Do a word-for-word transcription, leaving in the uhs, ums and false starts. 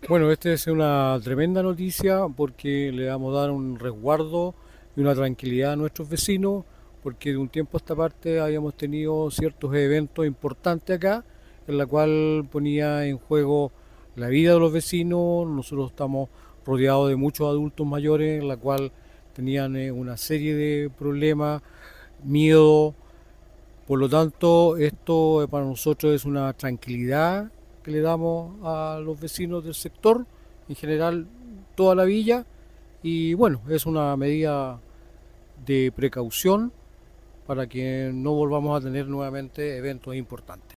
Bueno, esta es una tremenda noticia porque le vamos a dar un resguardo y una tranquilidad a nuestros vecinos, porque de un tiempo a esta parte habíamos tenido ciertos eventos importantes acá, en la cual ponía en juego la vida de los vecinos. Nosotros estamos rodeados de muchos adultos mayores, en la cual tenían eh, una serie de problemas, miedo. Por lo tanto, esto eh, para nosotros es una tranquilidad que le damos a los vecinos del sector, en general toda la villa, y bueno, es una medida de precaución para que no volvamos a tener nuevamente eventos importantes.